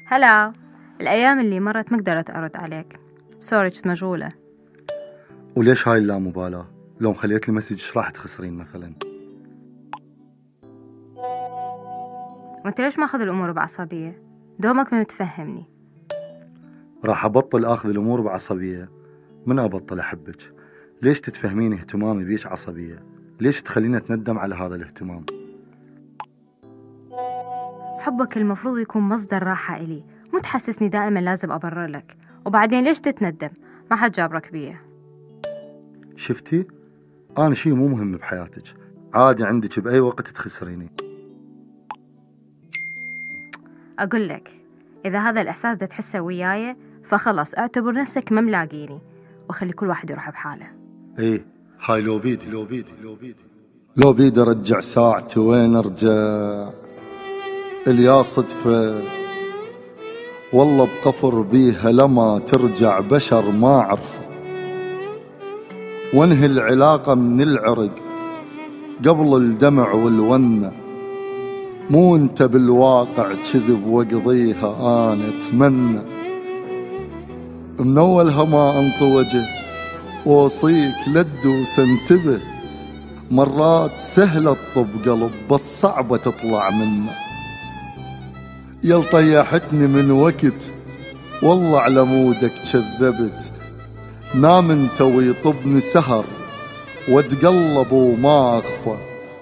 هلا. الأيام اللي مرت ما قدرت أرد عليك، سوري كنت مشغولة. وليش هاي اللامبالاة؟ لو مخليت لي مسج راح تخسرين مثلا. وانت ليش ماخذ الأمور بعصبية؟ دومك ما متفهمني. راح أبطل أخذ الأمور بعصبية. من أبطل أحبك؟ ليش تتفهمين اهتمامي بيش عصبية؟ ليش تخليني أتندم على هذا الاهتمام؟ حبك المفروض يكون مصدر راحة إلي، مو تحسسني دائما لازم أبرر لك. وبعدين ليش تتندم؟ ما حد جابرك بيه. شفتي؟ أنا شي مو مهم بحياتك، عادي عندك بأي وقت تخسريني. أقول لك، إذا هذا الإحساس ده تحسه وياي فخلص اعتبر نفسك ما ملاقيني، وخلي كل واحد يروح بحاله. ايه هاي لو بيدي ارجع ساعتي وين ارجع. اليا صدفة والله بقفر بيها لما ترجع بشر ما عرفه، وانهي العلاقة من العرق قبل الدمع والونة. مو انت بالواقع كذب واقضيها انا اتمنى. من اولها ما انطي وجه واوصيك لا تدوس انتبه. مرات سهلة تطب قلب بس صعبة تطلع منه. يل طيحتني من وقت والله على مودك كذبت. نام انت ويطبني سهر واتقلب وما اخفى.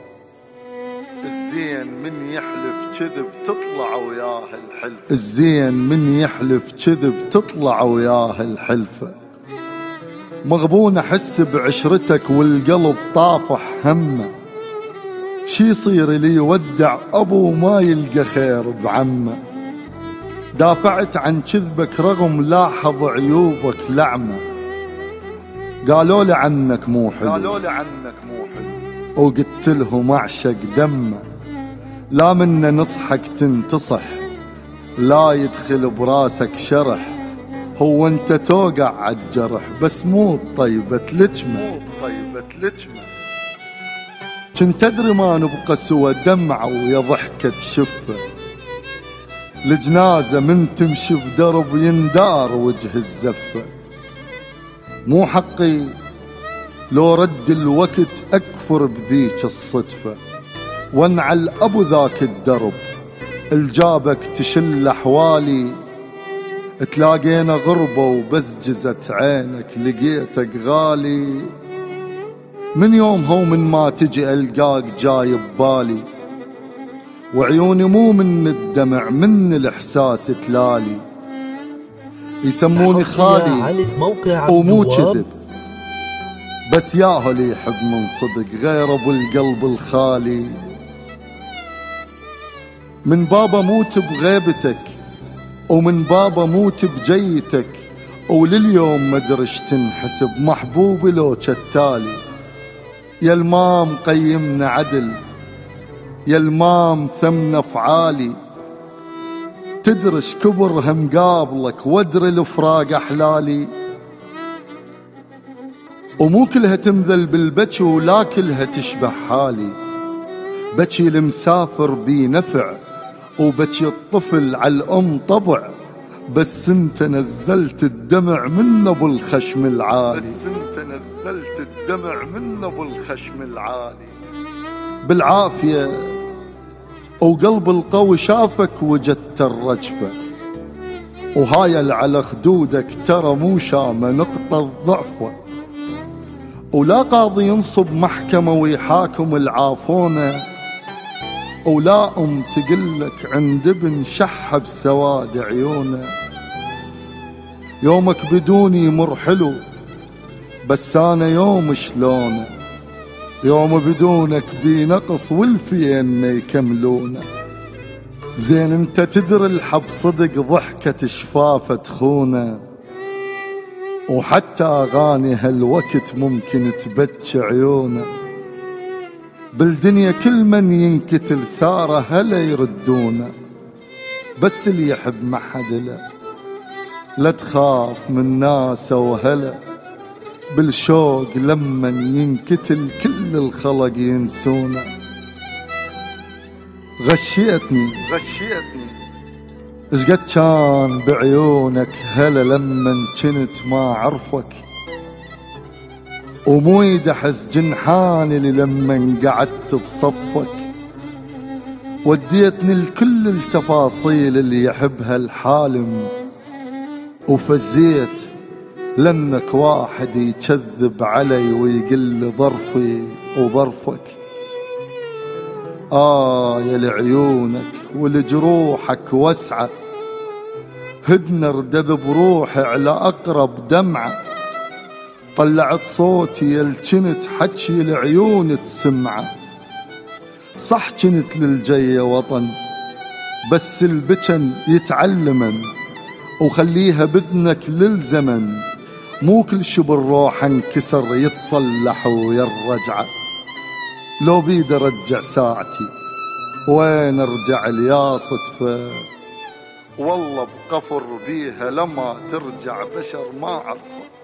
الزين من يحلف كذب تطلع وياه الحلفة. الزين من يحلف كذب تطلع وياه الحلفة. مغبون احس بعشرتك والقلب طافح همه. شي يصير لي يودع ابو ما يلقى خير بعمه. دافعت عن كذبك رغم لاحظ عيوبك لعمه. قالوا لي عنك مو حلو وقلت لهم اعشق دمه. لا منا نصحك تنتصح لا يدخل براسك شرح. هو انت توقع عالجرح بس مو طيبة لجمة. كنت ادري ما نبقى سوى دمعة ويا ضحكة شفة. الجنازة من تمشي بدرب يندار وجه الزفة. مو حقي لو رد الوقت اكفر بذيك الصدفة. وانعل ابو ذاك الدرب الجابك تشل احوالي. تلاقينا غربة وبزجزة عينك لقيتك غالي. من يوم هو من ما تجي ألقاك جاي ببالي. وعيوني مو من الدمع من الإحساس تلالي. يسموني خالي ومو كذب بس ياهو اللي يحب من صدق غير أبو القلب الخالي. من بابا موت بغيبتك ومن بابا موت بجيتك. ولليوم مدرش تنحسب محبوبي لو كالتالي. يا المام قيمنا عدل يا المام ثمن افعالي. تدرش كبر هم قابلك وادري الفراق احلالي. ومو كلها تمذل بالبكي ولا كلها تشبه حالي. بكي المسافر بي نفع وبكي الطفل على الأم طبع. بس انت نزلت الدمع من ابو الخشم العالي. بالعافية وقلب القوي شافك وجدت الرجفة. وهاي على خدودك ترى مو شامة نقطة الضعفة. ولا قاضي ينصب محكمة ويحاكم العافونة. ولا تقلك عند ابن شح بسواد عيونه. يومك بدوني مر حلو بس انا يوم شلونه. يوم بدونك بي نقص والفين ما يكملونه. زين انت تدري الحب صدق ضحكة شفافة تخونه. وحتى اغاني هالوقت ممكن تبكي عيونه. بالدنيا كل من ينكتل ثاره هلا يردونه. بس اللي يحب ما حد له لا تخاف من ناس وهلا. بالشوق لما ينكتل كل الخلق ينسونه. غشيتني اشقد كان بعيونك هلا لمن جنت ما عرفك، ومو يدحس جنحاني لمن قعدت بصفك. وديتني لكل التفاصيل اللي يحبها الحالم، وفزيت لانك واحد يكذب علي ويقل ظرفي وظرفك. يا لعيونك ولجروحك وسعة، هدنا ردذ بروحي على أقرب دمعة. طلعت صوتي يلجنت حكي العيون تسمعه، صح جنت للجية وطن بس البجن يتعلمن، وخليها بذنك للزمن، مو كل شي بالروح انكسر يتصلح ويرجع. لو بيد ارجع ساعتي وين ارجع ليا صدفة، والله بقفر بيها لما ترجع بشر ما عرفه.